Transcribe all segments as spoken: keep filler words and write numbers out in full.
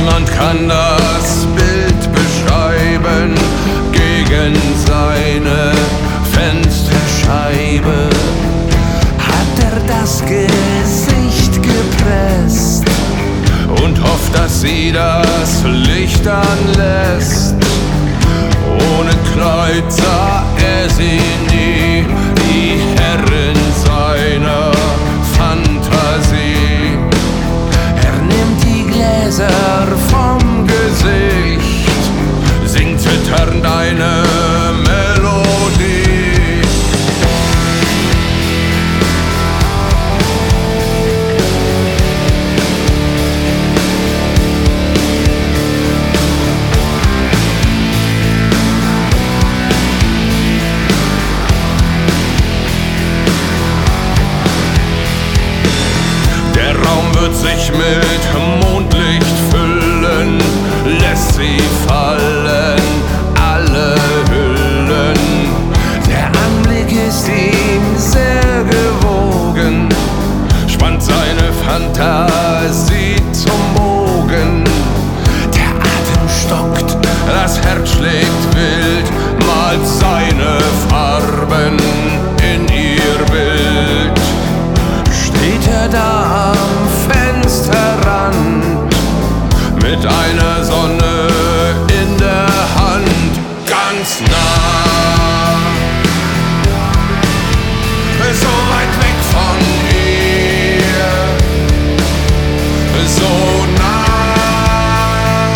Niemand kann das Bild beschreiben gegen seine Fensterscheibe. Hat er das Gesicht gepresst und hofft, dass sie das Licht anlässt. Ohne Kleid sah er sie nie, die Herrin seiner Fantasie. Er nimmt die Gläser vom Gesicht, singt zitternd eine Melodie. Wird sich mit Mondlicht füllen, lässt sie fallen, alle Hüllen. Der Anblick ist ihm sehr gewogen, spannt seine Fantasie zum Bogen. Der Atem stockt, das Herz schlägt wild, malt seine Farben in ihr Bild. Steht er da am Fensterrand mit einer Sonne in der Hand, ganz nah, so weit weg von ihr, so nah,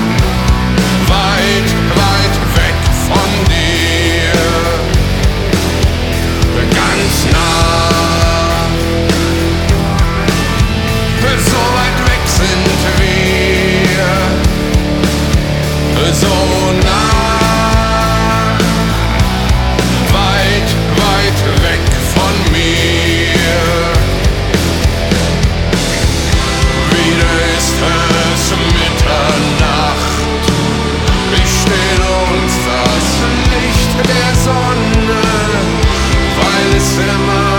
weit, weit weg von dir, ganz nah. So weit weg sind wir, so nah, weit, weit weg von mir. Wieder ist es Mitternacht, ich stehl uns das Licht der Sonne, weil es immer